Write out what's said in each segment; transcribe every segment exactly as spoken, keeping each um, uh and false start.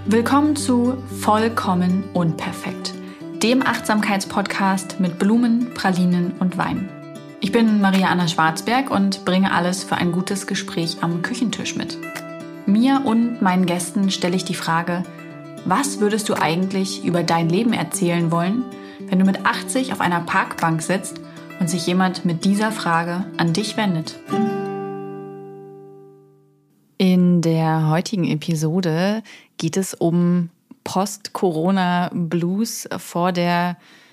Willkommen zu Vollkommen Unperfekt, dem Achtsamkeitspodcast mit Blumen, Pralinen und Wein. Ich bin Maria Anna Schwarzberg und bringe alles für ein gutes Gespräch am Küchentisch mit. Mir und meinen Gästen stelle ich die Frage, was würdest du eigentlich über dein Leben erzählen wollen, wenn du mit achtzig auf einer Parkbank sitzt und sich jemand mit dieser Frage an dich wendet? In der heutigen Episode geht es um Post-Corona-Blues vor der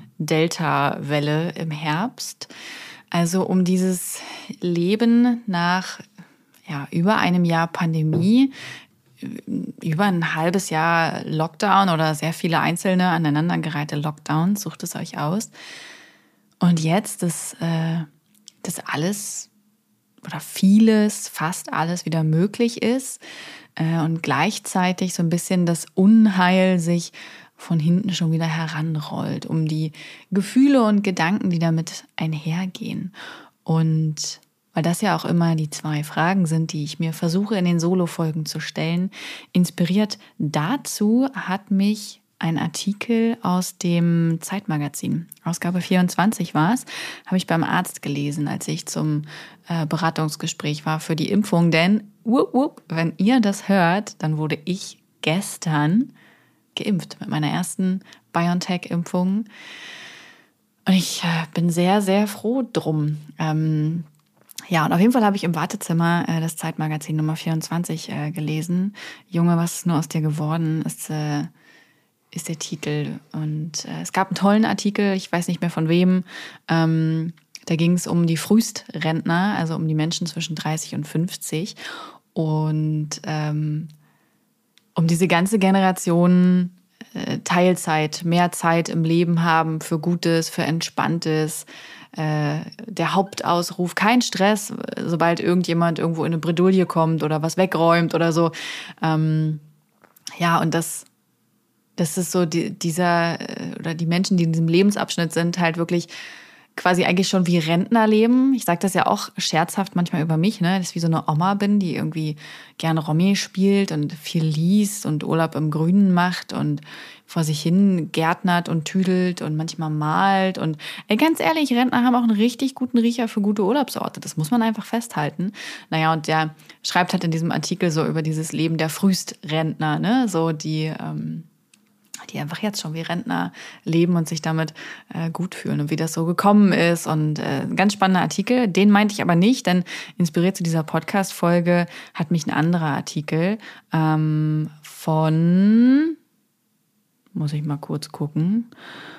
Delta-Welle im Herbst. Also um dieses Leben nach ja, über einem Jahr Pandemie, über ein halbes Jahr Lockdown oder sehr viele einzelne aneinandergereihte Lockdowns, sucht es euch aus. Und jetzt, dass äh, das alles oder vieles, fast alles wieder möglich ist äh, und gleichzeitig so ein bisschen das Unheil sich von hinten schon wieder heranrollt, um die Gefühle und Gedanken, die damit einhergehen. Und weil das ja auch immer die zwei Fragen sind, die ich mir versuche in den Solo-Folgen zu stellen, inspiriert dazu hat mich ein Artikel aus dem Zeitmagazin, Ausgabe vierundzwanzig war es, habe ich beim Arzt gelesen, als ich zum äh, Beratungsgespräch war für die Impfung. Denn, wupp, wupp, wenn ihr das hört, dann wurde ich gestern geimpft mit meiner ersten BioNTech-Impfung. Und ich äh, bin sehr, sehr froh drum. Ähm, ja, und auf jeden Fall habe ich im Wartezimmer äh, das Zeitmagazin Nummer vierundzwanzig äh, gelesen. Junge, was ist nur aus dir geworden? Ist äh, ist der Titel. Und äh, es gab einen tollen Artikel, ich weiß nicht mehr von wem, ähm, da ging es um die Frühstrentner, also um die Menschen zwischen dreißig und fünfzig und ähm, um diese ganze Generation äh, Teilzeit, mehr Zeit im Leben haben für Gutes, für Entspanntes. Äh, der Hauptausruf, kein Stress, sobald irgendjemand irgendwo in eine Bredouille kommt oder was wegräumt oder so. Ähm, ja, und das Das ist so die, dieser, oder die Menschen, die in diesem Lebensabschnitt sind, halt wirklich quasi eigentlich schon wie Rentner leben. Ich sage das ja auch scherzhaft manchmal über mich, ne, dass ich wie so eine Oma bin, die irgendwie gerne Romy spielt und viel liest und Urlaub im Grünen macht und vor sich hin gärtnert und tüdelt und manchmal malt. Und ey, ganz ehrlich, Rentner haben auch einen richtig guten Riecher für gute Urlaubsorte. Das muss man einfach festhalten. Naja, und der schreibt halt in diesem Artikel so über dieses Leben der Frühstrentner, ne, so die ähm, die einfach jetzt schon wie Rentner leben und sich damit äh, gut fühlen und wie das so gekommen ist. Und äh, ein ganz spannender Artikel, den meinte ich aber nicht, denn inspiriert zu dieser Podcast-Folge hat mich ein anderer Artikel ähm, von, muss ich mal kurz gucken,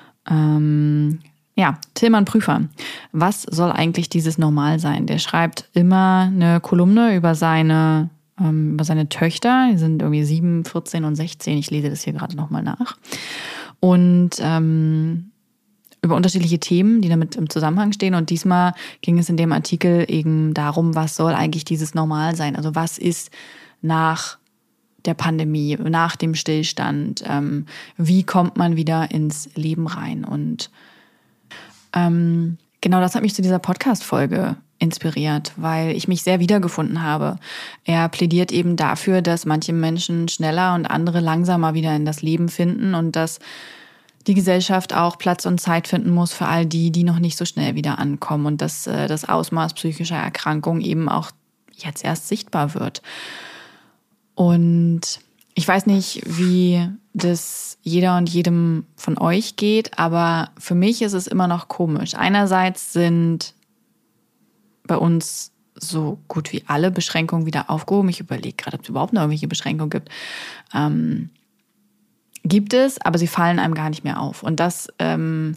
ähm, ja, Tilman Prüfer. Was soll eigentlich dieses Normal sein? Der schreibt immer eine Kolumne über seine über seine Töchter, die sind irgendwie sieben, vierzehn und sechzehn, ich lese das hier gerade nochmal nach, und ähm, über unterschiedliche Themen, die damit im Zusammenhang stehen. Und diesmal ging es in dem Artikel eben darum, was soll eigentlich dieses Normal sein? Also was ist nach der Pandemie, nach dem Stillstand? Ähm, wie kommt man wieder ins Leben rein? Und ähm, genau das hat mich zu dieser Podcast-Folge inspiriert, weil ich mich sehr wiedergefunden habe. Er plädiert eben dafür, dass manche Menschen schneller und andere langsamer wieder in das Leben finden und dass die Gesellschaft auch Platz und Zeit finden muss für all die, die noch nicht so schnell wieder ankommen und dass äh, das Ausmaß psychischer Erkrankung eben auch jetzt erst sichtbar wird. Und ich weiß nicht, wie das jeder und jedem von euch geht, aber für mich ist es immer noch komisch. Einerseits sind bei uns so gut wie alle Beschränkungen wieder aufgehoben. Ich überlege gerade, ob es überhaupt noch irgendwelche Beschränkungen gibt. Ähm, gibt es, aber sie fallen einem gar nicht mehr auf. Und das ähm,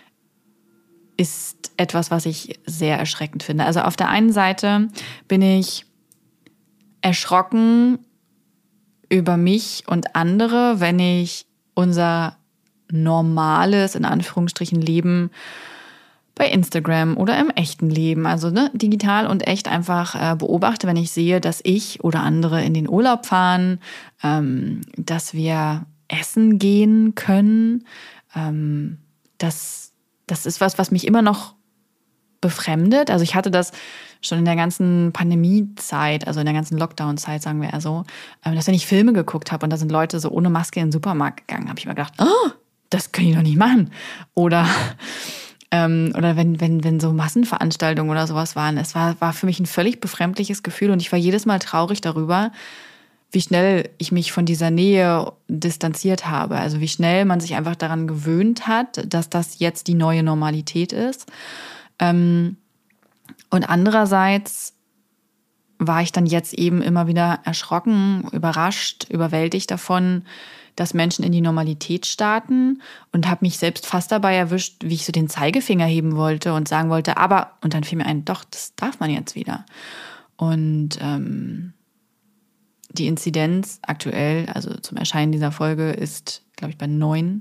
ist etwas, was ich sehr erschreckend finde. Also auf der einen Seite bin ich erschrocken über mich und andere, wenn ich unser normales, in Anführungsstrichen, Leben bei Instagram oder im echten Leben, also ne, digital und echt einfach äh, beobachte, wenn ich sehe, dass ich oder andere in den Urlaub fahren, ähm, dass wir essen gehen können. Ähm, das, das ist was, was mich immer noch befremdet. Also ich hatte das schon in der ganzen Pandemiezeit, also in der ganzen Lockdown-Zeit, sagen wir eher so, dass wenn ich Filme geguckt habe und da sind Leute so ohne Maske in den Supermarkt gegangen, habe ich mir gedacht, oh, das können die doch nicht machen. Oder, ähm, oder wenn, wenn, wenn so Massenveranstaltungen oder sowas waren. Es war, war für mich ein völlig befremdliches Gefühl und ich war jedes Mal traurig darüber, wie schnell ich mich von dieser Nähe distanziert habe. Also wie schnell man sich einfach daran gewöhnt hat, dass das jetzt die neue Normalität ist. Ähm, und andererseits war ich dann jetzt eben immer wieder erschrocken, überrascht, überwältigt davon, dass Menschen in die Normalität starten und habe mich selbst fast dabei erwischt, wie ich so den Zeigefinger heben wollte und sagen wollte, aber, und dann fiel mir ein, doch, das darf man jetzt wieder. Und ähm, die Inzidenz aktuell, also zum Erscheinen dieser Folge, ist, glaube ich, bei neun,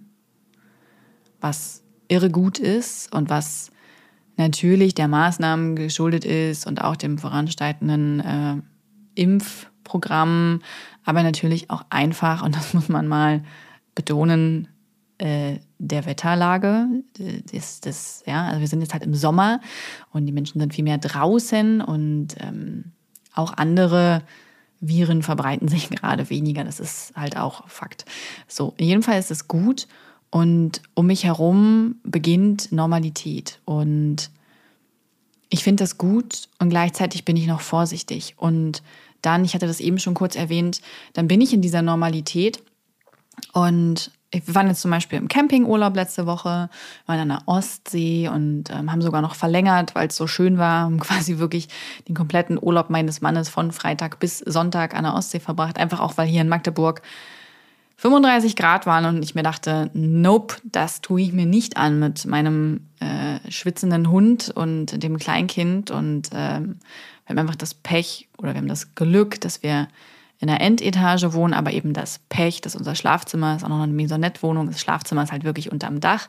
was irre gut ist und was natürlich der Maßnahmen geschuldet ist und auch dem voranschreitenden äh, Impfprogramm, aber natürlich auch einfach, und das muss man mal betonen, äh, der Wetterlage. Das, das, ja, also wir sind jetzt halt im Sommer und die Menschen sind viel mehr draußen und ähm, auch andere Viren verbreiten sich gerade weniger. Das ist halt auch Fakt. So, in jedem Fall ist es gut. Und um mich herum beginnt Normalität. Und ich finde das gut und gleichzeitig bin ich noch vorsichtig. Und dann, ich hatte das eben schon kurz erwähnt, dann bin ich in dieser Normalität. Und wir waren jetzt zum Beispiel im Campingurlaub letzte Woche, waren an der Ostsee und ähm, haben sogar noch verlängert, weil es so schön war. Haben quasi wirklich den kompletten Urlaub meines Mannes von Freitag bis Sonntag an der Ostsee verbracht. Einfach auch, weil hier in Magdeburg fünfunddreißig Grad waren und ich mir dachte, nope, das tue ich mir nicht an mit meinem äh, schwitzenden Hund und dem Kleinkind. Und ähm, wir haben einfach das Pech oder wir haben das Glück, dass wir in der Endetage wohnen, aber eben das Pech, dass unser Schlafzimmer ist auch noch eine Maisonette-Wohnung. Das Schlafzimmer ist halt wirklich unterm Dach.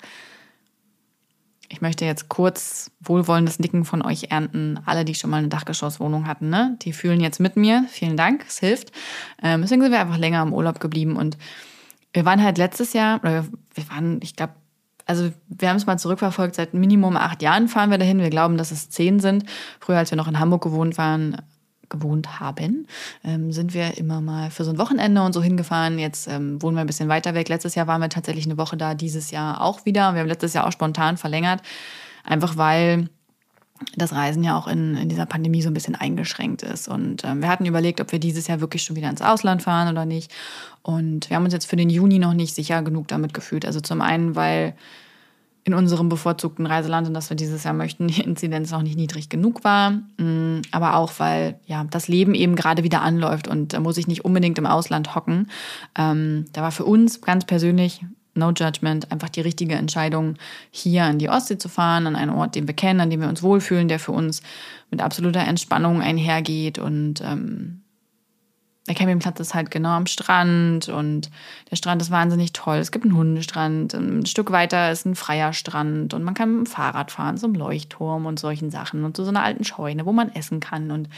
Ich möchte jetzt kurz wohlwollendes Nicken von euch ernten. Alle, die schon mal eine Dachgeschosswohnung hatten, ne? Die fühlen jetzt mit mir. Vielen Dank, es hilft. Ähm, deswegen sind wir einfach länger im Urlaub geblieben. Und wir waren halt letztes Jahr, oder wir waren, ich glaube, also wir haben es mal zurückverfolgt, seit Minimum acht Jahren fahren wir dahin. Wir glauben, dass es zehn sind. Früher, als wir noch in Hamburg gewohnt waren, gewohnt haben, ähm, sind wir immer mal für so ein Wochenende und so hingefahren. Jetzt ähm, wohnen wir ein bisschen weiter weg. Letztes Jahr waren wir tatsächlich eine Woche da, dieses Jahr auch wieder. Wir haben letztes Jahr auch spontan verlängert, einfach weil das Reisen ja auch in, in dieser Pandemie so ein bisschen eingeschränkt ist. Und ähm, wir hatten überlegt, ob wir dieses Jahr wirklich schon wieder ins Ausland fahren oder nicht. Und wir haben uns jetzt für den Juni noch nicht sicher genug damit gefühlt. Also zum einen, weil in unserem bevorzugten Reiseland, in das wir dieses Jahr möchten, die Inzidenz noch nicht niedrig genug war. Aber auch, weil ja das Leben eben gerade wieder anläuft und da muss ich nicht unbedingt im Ausland hocken. Ähm, da war für uns ganz persönlich, no judgment, einfach die richtige Entscheidung, hier an die Ostsee zu fahren, an einen Ort, den wir kennen, an dem wir uns wohlfühlen, der für uns mit absoluter Entspannung einhergeht. Und ähm, der Campingplatz ist halt genau am Strand und der Strand ist wahnsinnig toll. Es gibt einen Hundestrand, ein Stück weiter ist ein freier Strand und man kann mit dem Fahrrad fahren zum Leuchtturm und solchen Sachen und zu so einer alten Scheune, wo man essen kann. Und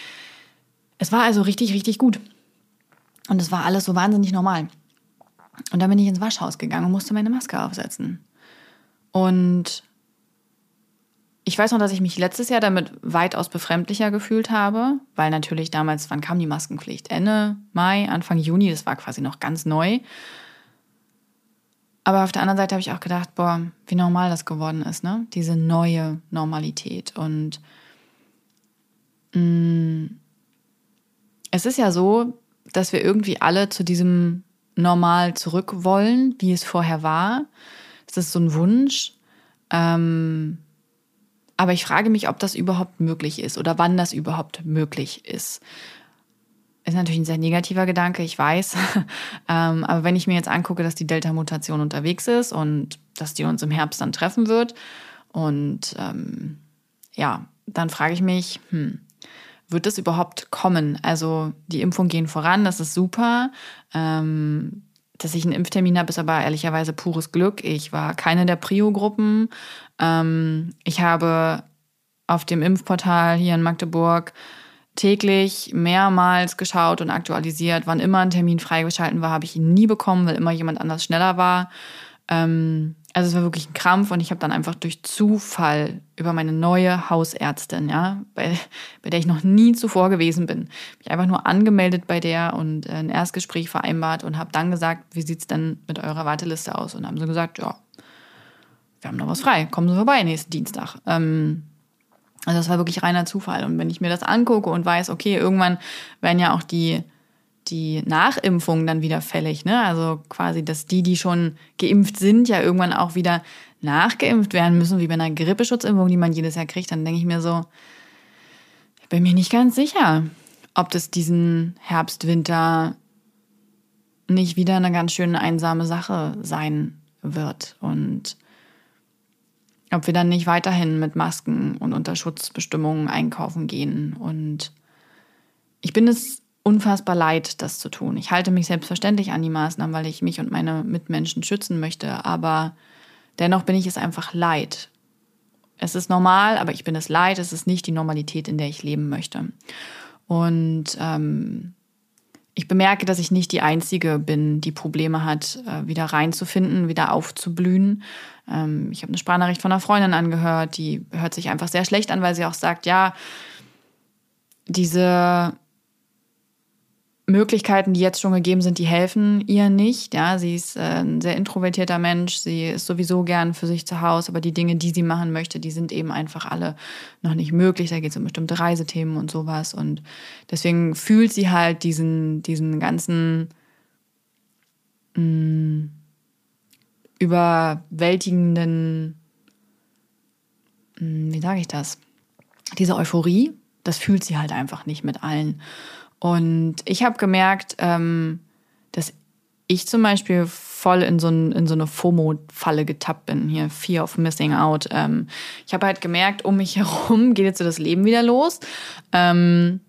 es war also richtig, richtig gut. Und es war alles so wahnsinnig normal. Und dann bin ich ins Waschhaus gegangen und musste meine Maske aufsetzen. Und ich weiß noch, dass ich mich letztes Jahr damit weitaus befremdlicher gefühlt habe, weil natürlich damals, wann kam die Maskenpflicht? Ende Mai, Anfang Juni, das war quasi noch ganz neu. Aber auf der anderen Seite habe ich auch gedacht, boah, wie normal das geworden ist, ne? Diese neue Normalität. Und mh, es ist ja so, dass wir irgendwie alle zu diesem Normal zurück wollen, wie es vorher war. Das ist so ein Wunsch. Ähm, Aber ich frage mich, ob das überhaupt möglich ist oder wann das überhaupt möglich ist. Ist natürlich ein sehr negativer Gedanke, ich weiß. ähm, aber wenn ich mir jetzt angucke, dass die Delta-Mutation unterwegs ist und dass die uns im Herbst dann treffen wird und ähm, ja, dann frage ich mich, hm, wird das überhaupt kommen? Also die Impfungen gehen voran, das ist super. Ähm, Dass ich einen Impftermin habe, ist aber ehrlicherweise pures Glück. Ich war keine der Prio-Gruppen. Ähm, ich habe auf dem Impfportal hier in Magdeburg täglich mehrmals geschaut und aktualisiert. Wann immer ein Termin freigeschalten war, habe ich ihn nie bekommen, weil immer jemand anders schneller war. Ähm, also es war wirklich ein Krampf und ich habe dann einfach durch Zufall über meine neue Hausärztin, ja, bei, bei der ich noch nie zuvor gewesen bin, mich einfach nur angemeldet bei der und ein Erstgespräch vereinbart und habe dann gesagt, wie sieht es denn mit eurer Warteliste aus? Und dann haben sie gesagt, ja, wir haben noch was frei, kommen Sie vorbei nächsten Dienstag. Ähm, also das war wirklich reiner Zufall. Und wenn ich mir das angucke und weiß, okay, irgendwann werden ja auch die die Nachimpfungen dann wieder fällig, ne? Also quasi, dass die, die schon geimpft sind, ja irgendwann auch wieder nachgeimpft werden müssen, wie bei einer Grippeschutzimpfung, die man jedes Jahr kriegt, dann denke ich mir so, ich bin mir nicht ganz sicher, ob das diesen Herbst, Winter nicht wieder eine ganz schöne einsame Sache sein wird und ob wir dann nicht weiterhin mit Masken und unter Schutzbestimmungen einkaufen gehen. Und ich bin es unfassbar leid, das zu tun. Ich halte mich selbstverständlich an die Maßnahmen, weil ich mich und meine Mitmenschen schützen möchte. Aber dennoch bin ich es einfach leid. Es ist normal, aber ich bin es leid. Es ist nicht die Normalität, in der ich leben möchte. Und ähm, ich bemerke, dass ich nicht die Einzige bin, die Probleme hat, wieder reinzufinden, wieder aufzublühen. Ähm, ich habe eine Sprachnachricht von einer Freundin angehört, die hört sich einfach sehr schlecht an, weil sie auch sagt, ja, diese Möglichkeiten, die jetzt schon gegeben sind, die helfen ihr nicht. Ja, sie ist ein sehr introvertierter Mensch, sie ist sowieso gern für sich zu Hause, aber die Dinge, die sie machen möchte, die sind eben einfach alle noch nicht möglich. Da geht es um bestimmte Reisethemen und sowas. Und deswegen fühlt sie halt diesen, diesen ganzen mh, überwältigenden, mh, wie sage ich das, diese Euphorie, das fühlt sie halt einfach nicht mit allen. Und ich habe gemerkt, ähm, dass ich zum Beispiel voll in so, ein, in so eine FOMO-Falle getappt bin, hier Fear of Missing Out. Ähm, ich habe halt gemerkt, um mich herum geht jetzt so das Leben wieder los. Ähm,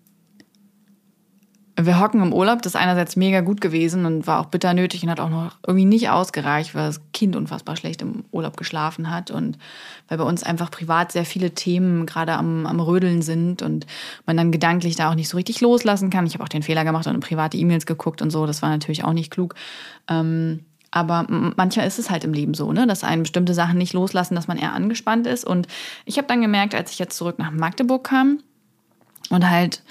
wir hocken im Urlaub, das ist einerseits mega gut gewesen und war auch bitter nötig und hat auch noch irgendwie nicht ausgereicht, weil das Kind unfassbar schlecht im Urlaub geschlafen hat und weil bei uns einfach privat sehr viele Themen gerade am, am Rödeln sind und man dann gedanklich da auch nicht so richtig loslassen kann. Ich habe auch den Fehler gemacht und in private E-Mails geguckt und so, das war natürlich auch nicht klug. Ähm, aber manchmal ist es halt im Leben so, ne, dass einen bestimmte Sachen nicht loslassen, dass man eher angespannt ist. Und ich habe dann gemerkt, als ich jetzt zurück nach Magdeburg kam und halt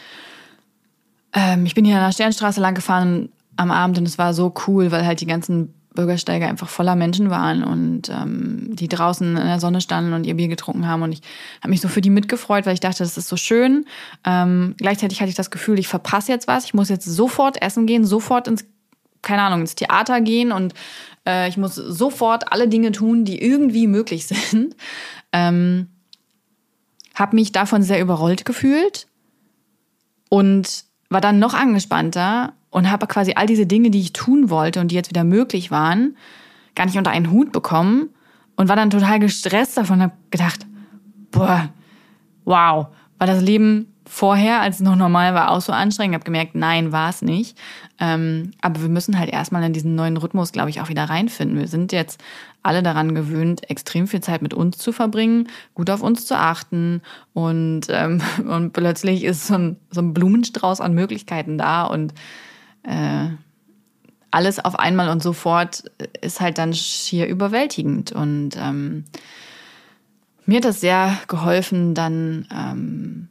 Ähm, ich bin hier an der Sternstraße lang gefahren am Abend und es war so cool, weil halt die ganzen Bürgersteige einfach voller Menschen waren und ähm, die draußen in der Sonne standen und ihr Bier getrunken haben. Und ich habe mich so für die mitgefreut, weil ich dachte, das ist so schön. Ähm, gleichzeitig hatte ich das Gefühl, ich verpasse jetzt was. Ich muss jetzt sofort essen gehen, sofort ins, keine Ahnung, ins Theater gehen und äh, ich muss sofort alle Dinge tun, die irgendwie möglich sind. Ähm, habe mich davon sehr überrollt gefühlt und war dann noch angespannter und habe quasi all diese Dinge, die ich tun wollte und die jetzt wieder möglich waren, gar nicht unter einen Hut bekommen und war dann total gestresst davon und habe gedacht, boah, wow, war das Leben vorher, als es noch normal war, auch so anstrengend. Ich habe gemerkt, nein, war es nicht. Ähm, aber wir müssen halt erstmal in diesen neuen Rhythmus, glaube ich, auch wieder reinfinden. Wir sind jetzt alle daran gewöhnt, extrem viel Zeit mit uns zu verbringen, gut auf uns zu achten und, ähm, und plötzlich ist so ein, so ein Blumenstrauß an Möglichkeiten da und äh, alles auf einmal und sofort ist halt dann schier überwältigend. Und ähm, mir hat das sehr geholfen, dann ähm,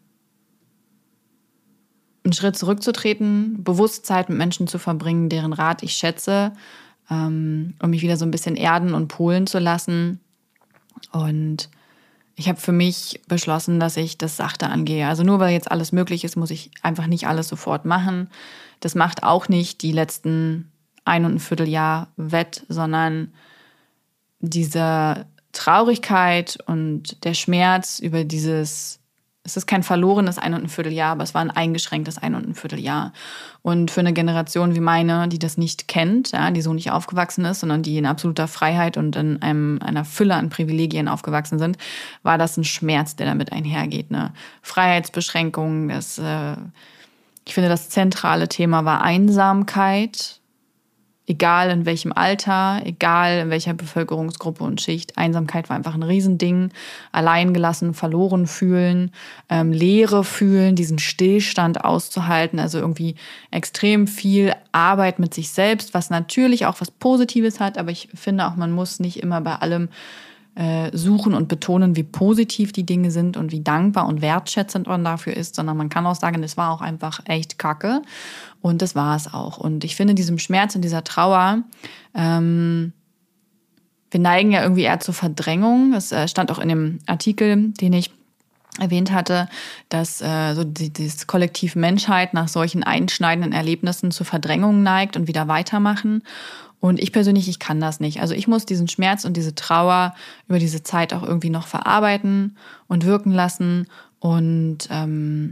einen Schritt zurückzutreten, bewusst Zeit mit Menschen zu verbringen, deren Rat ich schätze, ähm, um mich wieder so ein bisschen erden und polen zu lassen. Und ich habe für mich beschlossen, dass ich das sachte angehe. Also nur weil jetzt alles möglich ist, muss ich einfach nicht alles sofort machen. Das macht auch nicht die letzten ein und ein Vierteljahr wett, sondern diese Traurigkeit und der Schmerz über dieses, es ist kein verlorenes ein und ein Vierteljahr, aber es war ein eingeschränktes ein und ein Vierteljahr. Und für eine Generation wie meine, die das nicht kennt, ja, die so nicht aufgewachsen ist, sondern die in absoluter Freiheit und in einem, einer Fülle an Privilegien aufgewachsen sind, war das ein Schmerz, der damit einhergeht. Eine Freiheitsbeschränkung, das, äh, ich finde, das zentrale Thema war Einsamkeit. Egal in welchem Alter, egal in welcher Bevölkerungsgruppe und Schicht. Einsamkeit war einfach ein Riesending. Alleingelassen, verloren fühlen, ähm, Leere fühlen, diesen Stillstand auszuhalten. Also irgendwie extrem viel Arbeit mit sich selbst, was natürlich auch was Positives hat. Aber ich finde auch, man muss nicht immer bei allem äh, suchen und betonen, wie positiv die Dinge sind und wie dankbar und wertschätzend man dafür ist, sondern man kann auch sagen, es war auch einfach echt Kacke. Und das war es auch. Und ich finde, diesem Schmerz und dieser Trauer, ähm, wir neigen ja irgendwie eher zur Verdrängung. Es äh, stand auch in dem Artikel, den ich erwähnt hatte, dass äh, so die, das Kollektiv Menschheit nach solchen einschneidenden Erlebnissen zur Verdrängung neigt und wieder weitermachen. Und ich persönlich, ich kann das nicht. Also ich muss diesen Schmerz und diese Trauer über diese Zeit auch irgendwie noch verarbeiten und wirken lassen. Und ähm,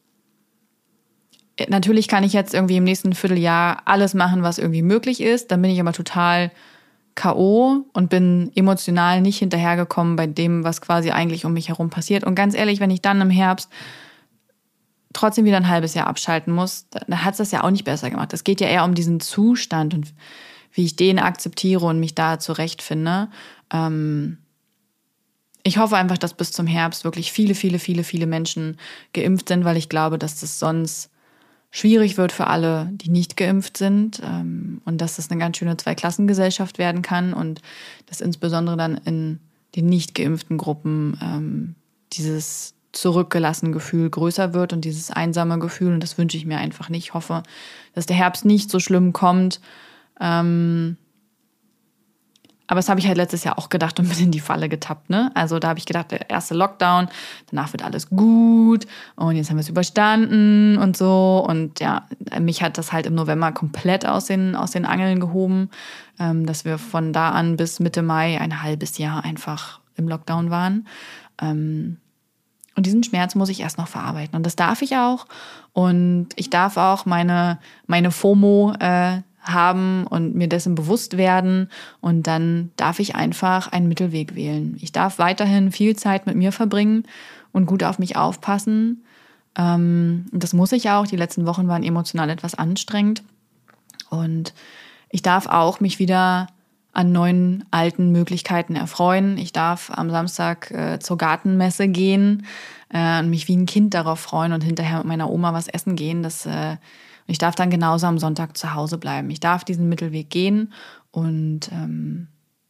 natürlich kann ich jetzt irgendwie im nächsten Vierteljahr alles machen, was irgendwie möglich ist. Dann bin ich aber total K O und bin emotional nicht hinterhergekommen bei dem, was quasi eigentlich um mich herum passiert. Und ganz ehrlich, wenn ich dann im Herbst trotzdem wieder ein halbes Jahr abschalten muss, dann hat es das ja auch nicht besser gemacht. Es geht ja eher um diesen Zustand und wie ich den akzeptiere und mich da zurechtfinde. Ähm ich hoffe einfach, dass bis zum Herbst wirklich viele, viele, viele, viele Menschen geimpft sind, weil ich glaube, dass das sonst schwierig wird für alle, die nicht geimpft sind, ähm, und dass das eine ganz schöne Zweiklassengesellschaft werden kann und dass insbesondere dann in den nicht geimpften Gruppen ähm, dieses zurückgelassene Gefühl größer wird und dieses einsame Gefühl, und das wünsche ich mir einfach nicht. Ich hoffe, dass der Herbst nicht so schlimm kommt. Ähm, aber das habe ich halt letztes Jahr auch gedacht und bin in die Falle getappt, ne? Also da habe ich gedacht, der erste Lockdown, danach wird alles gut und jetzt haben wir es überstanden und so. Und ja, mich hat das halt im November komplett aus den, aus den Angeln gehoben, ähm, dass wir von da an bis Mitte Mai ein halbes Jahr einfach im Lockdown waren. Ähm, und diesen Schmerz muss ich erst noch verarbeiten. Und das darf ich auch. Und ich darf auch meine, meine FOMO äh, haben und mir dessen bewusst werden. Und dann darf ich einfach einen Mittelweg wählen. Ich darf weiterhin viel Zeit mit mir verbringen und gut auf mich aufpassen. Ähm, das muss ich auch. Die letzten Wochen waren emotional etwas anstrengend. Und ich darf auch mich wieder an neuen, alten Möglichkeiten erfreuen. Ich darf am Samstag äh, zur Gartenmesse gehen äh, und mich wie ein Kind darauf freuen und hinterher mit meiner Oma was essen gehen. Das, äh, ich darf dann genauso am Sonntag zu Hause bleiben. Ich darf diesen Mittelweg gehen und ähm,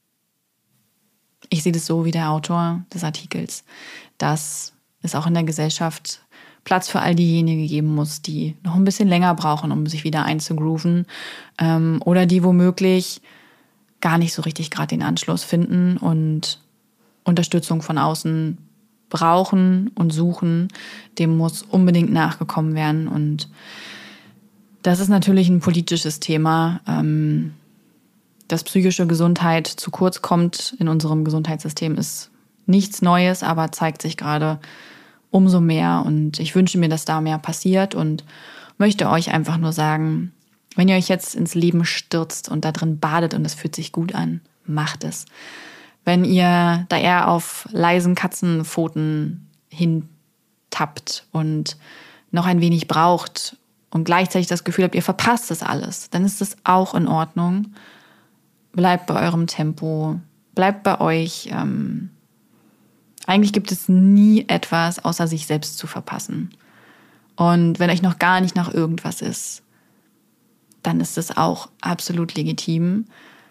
ich sehe das so wie der Autor des Artikels, dass es auch in der Gesellschaft Platz für all diejenigen geben muss, die noch ein bisschen länger brauchen, um sich wieder einzugrooven, ähm, oder die womöglich gar nicht so richtig gerade den Anschluss finden und Unterstützung von außen brauchen und suchen. Dem muss unbedingt nachgekommen werden. Und das ist natürlich ein politisches Thema. Ähm, dass psychische Gesundheit zu kurz kommt in unserem Gesundheitssystem, ist nichts Neues, aber zeigt sich gerade umso mehr. Und ich wünsche mir, dass da mehr passiert und möchte euch einfach nur sagen, wenn ihr euch jetzt ins Leben stürzt und da drin badet und es fühlt sich gut an, macht es. Wenn ihr da eher auf leisen Katzenpfoten hintappt und noch ein wenig braucht und gleichzeitig das Gefühl habt, ihr verpasst das alles, dann ist das auch in Ordnung. Bleibt bei eurem Tempo, bleibt bei euch. Ähm, eigentlich gibt es nie etwas, außer sich selbst zu verpassen. Und wenn euch noch gar nicht nach irgendwas ist, dann ist es auch absolut legitim.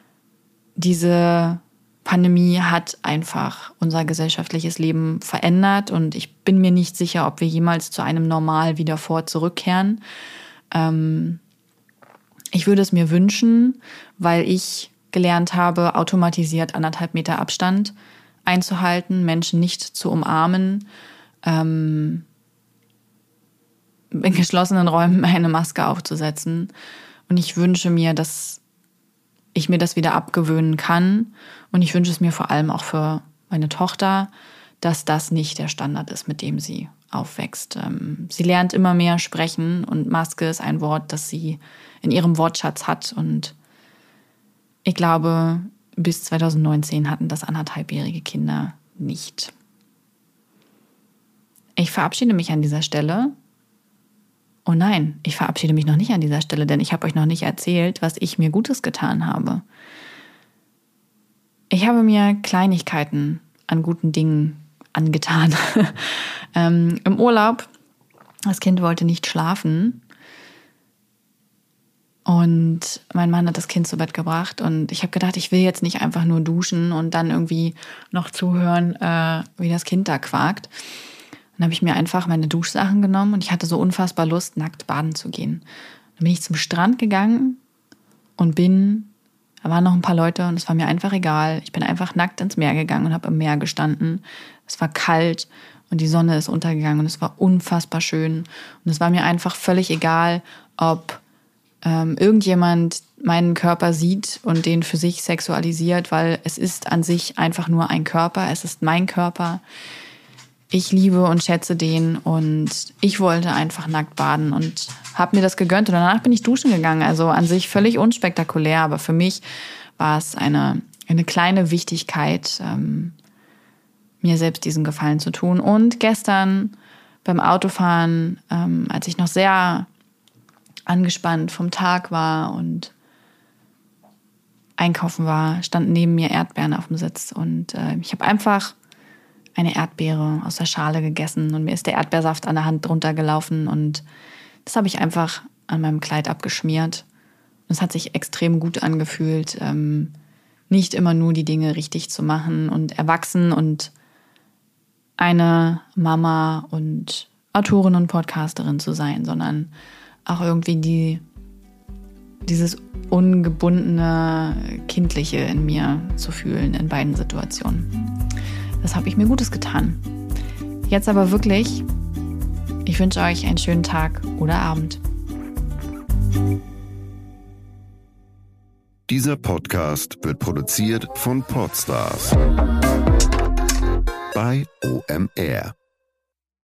Diese Pandemie hat einfach unser gesellschaftliches Leben verändert und ich bin mir nicht sicher, ob wir jemals zu einem Normal wieder vor zurückkehren. Ähm, ich würde es mir wünschen, weil ich gelernt habe, automatisiert anderthalb Meter Abstand einzuhalten, Menschen nicht zu umarmen, ähm, in geschlossenen Räumen eine Maske aufzusetzen. Und ich wünsche mir, dass ich mir das wieder abgewöhnen kann. Und ich wünsche es mir vor allem auch für meine Tochter, dass das nicht der Standard ist, mit dem sie aufwächst. Sie lernt immer mehr sprechen und Maske ist ein Wort, das sie in ihrem Wortschatz hat. Und ich glaube, bis zwanzig neunzehn hatten das anderthalbjährige Kinder nicht. Ich verabschiede mich an dieser Stelle oh nein, ich verabschiede mich noch nicht an dieser Stelle, denn ich habe euch noch nicht erzählt, was ich mir Gutes getan habe. Ich habe mir Kleinigkeiten an guten Dingen angetan. ähm, Im Urlaub, das Kind wollte nicht schlafen und mein Mann hat das Kind zu Bett gebracht und ich habe gedacht, ich will jetzt nicht einfach nur duschen und dann irgendwie noch zuhören, äh, wie das Kind da quakt. Dann habe ich mir einfach meine Duschsachen genommen und ich hatte so unfassbar Lust, nackt baden zu gehen. Dann bin ich zum Strand gegangen und bin, da waren noch ein paar Leute und es war mir einfach egal. Ich bin einfach nackt ins Meer gegangen und habe im Meer gestanden. Es war kalt und die Sonne ist untergegangen und es war unfassbar schön. Und es war mir einfach völlig egal, ob ähm, irgendjemand meinen Körper sieht und den für sich sexualisiert, weil es ist an sich einfach nur ein Körper. Es ist mein Körper. Ich liebe und schätze den und ich wollte einfach nackt baden und habe mir das gegönnt. Und danach bin ich duschen gegangen. Also an sich völlig unspektakulär, aber für mich war es eine, eine kleine Wichtigkeit, ähm, mir selbst diesen Gefallen zu tun. Und gestern beim Autofahren, ähm, als ich noch sehr angespannt vom Tag war und einkaufen war, standen neben mir Erdbeeren auf dem Sitz. Und äh, ich habe einfach eine Erdbeere aus der Schale gegessen und mir ist der Erdbeersaft an der Hand drunter gelaufen und das habe ich einfach an meinem Kleid abgeschmiert. Und es hat sich extrem gut angefühlt, ähm, nicht immer nur die Dinge richtig zu machen und erwachsen und eine Mama und Autorin und Podcasterin zu sein, sondern auch irgendwie die, dieses ungebundene Kindliche in mir zu fühlen in beiden Situationen. Das habe ich mir Gutes getan. Jetzt aber wirklich, ich wünsche euch einen schönen Tag oder Abend. Dieser Podcast wird produziert von Podstars bei O M R.